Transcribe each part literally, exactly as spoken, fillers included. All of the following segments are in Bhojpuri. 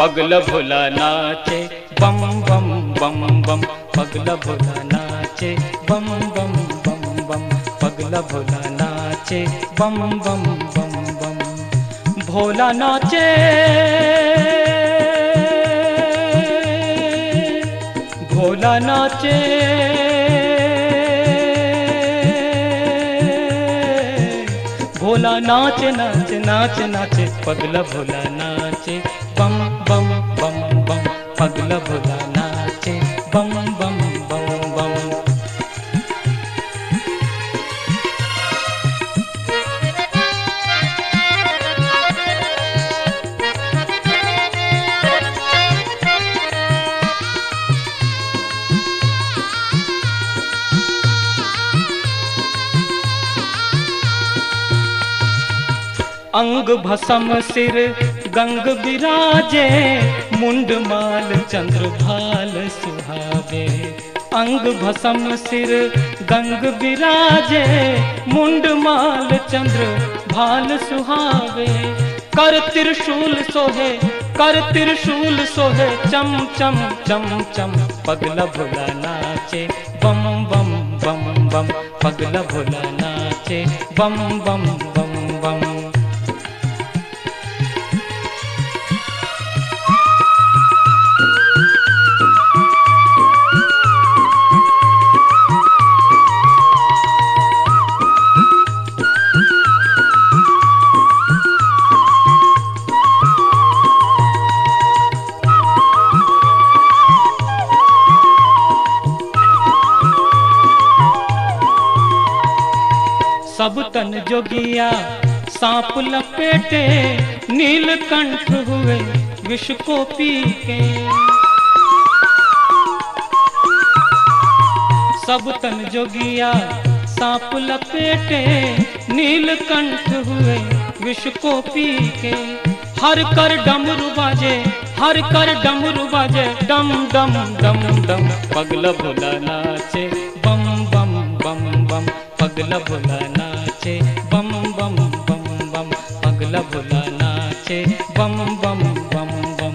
पगला भोला नाचे बम बम बम बम, पगला भोला नाचे बम बम बम बम, पगला भोला नाचे बम बम बम बम। भोला नाचे भोला नाचे भोला नाचे नाचे नाचे नाचे, पगला भोला नाचे बम बम बम बम, पगला भोला नाचे बम बम बम बम। अंग भसम सिर गंग बिराजे, मुंड माल चंद्र भाल सुहावे। अंग भसम सिर गंग बिराजे, मुंड माल चंद्र भाल सुहावे। कर त्रिशूल सोहे कर त्रिशूल सोहे, चम चम चम चम, पगला भोला नाचे बम बम बम बम, पगला भोला नाचे बम बम बम बम। सब तन जोगिया सांप लपेटे, नीलकंठ हुए विष को पी के। सब तन जोगिया सांप लपेटे, नीलकंठ हुए विष को पी के। हर कर डमरू बाजे हर कर डमरू बाजे, डम डम डम डम, पगला भोला नाचे बम बम बम बम, पगला भोला नाचे बम बम बम बम, पगला भोला नाचे बम बम बम बम।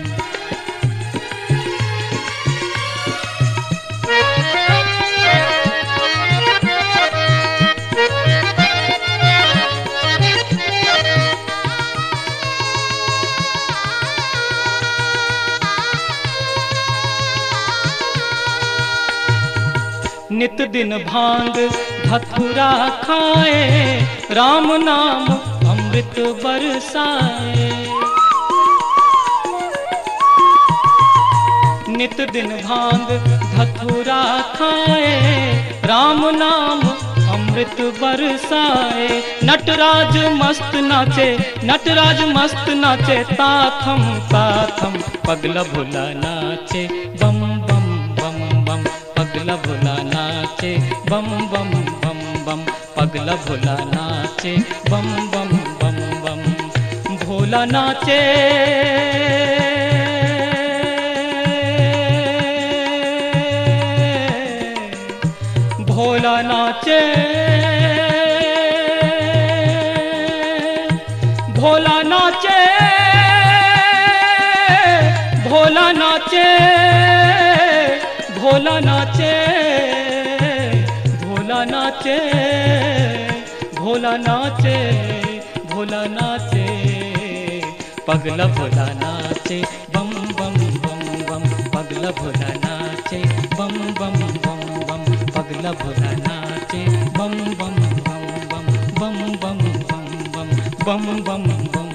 नित दिन भांग धतूरा खाए, राम नाम अमृत बरसाए। नित दिन भांग धतूरा खाए, राम नाम अमृत बरसाए। नटराज मस्त नाचे नटराज मस्त नाचे, ताथम ताथम, पगला भोला नाचे बम बम बम बम, पगला भोला नाचे बम बम बम बम, पगला भोला नाचे बम बम बम बम। भोला नाचे भोला नाचे भोला नाचे भोला नाचे भोला नाचे भोला नाचे भोला नाचे भोला नाचे, पगला भोला नाचे बम बम बम बम, पगला भोला नाचे बम बम बम बम, पगला भोला नाचे बम बम बम बम, बम बम बम बम, बम बम बम।